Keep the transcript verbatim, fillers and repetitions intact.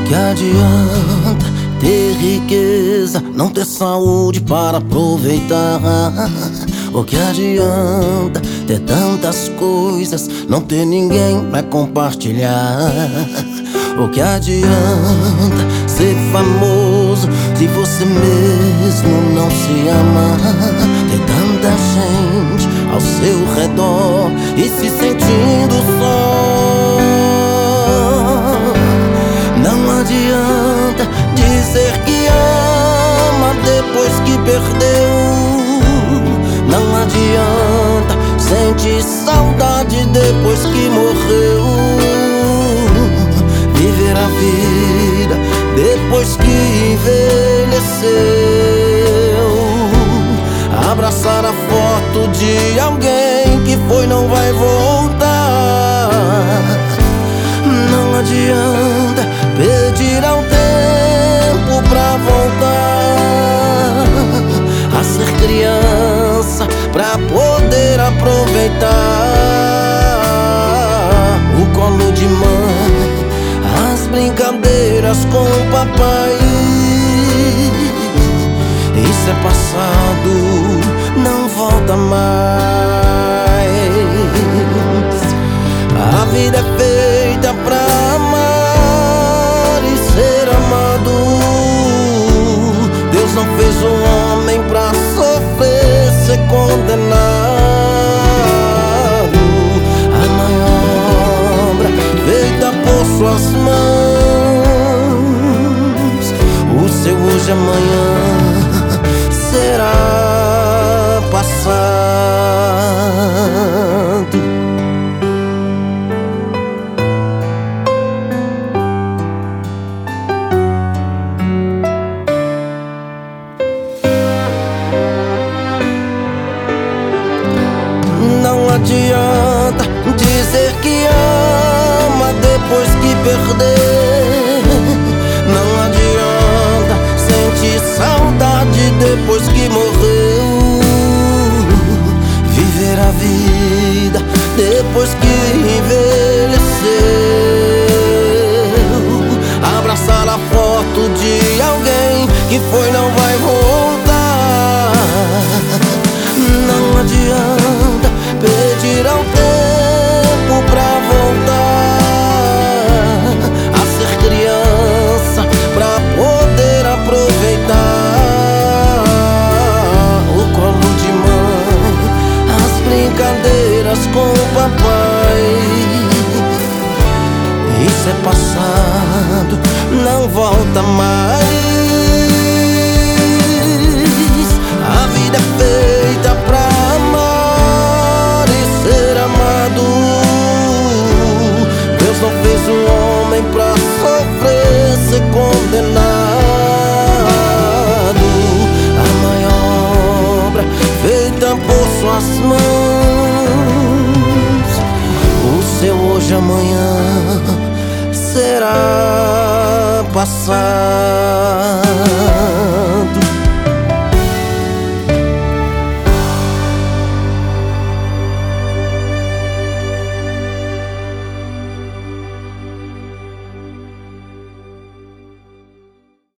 Que adianta ter riqueza, não ter saúde para aproveitar? O que adianta ter tantas coisas, não ter ninguém pra compartilhar? O que adianta ser famoso se você mesmo não se ama? Ter tanta gente ao seu redor e se sentindo só. Não adianta dizer que ama depois que perdeu. Não adianta sentir saudade depois que morreu. Viver a vida depois que envelheceu. Abraçar a foto de alguém que foi, não vai voltar. Não adianta pedir ao tempo pra voltar a ser criança, pra poder aproveitar o colo de mãe, as brincadeiras com o papai. Isso é passado, não volta mais. A vida é feita pra amar e ser amado. Deus não fez o homem pra sofrer, ser condenado. A maior obra feita por suas mãos, o seu hoje amanhã será passado. Não adianta dizer que ama depois que perder. Não adianta sentir saudade depois que morreu. Viver a vida depois que envelheceu. Abraçar a foto de alguém que foi, não vai voltar. Não adianta pedir ao tempo pra voltar a ser criança, pra poder aproveitar o colo de mãe, as brincadeiras com o papai. Isso é passado, não volta mais. A vida é feita pra amar e ser amado. Deus não fez o homem pra sofrer, ser condenado. A maior obra feita por suas mãos, o seu hoje amanhã será passado.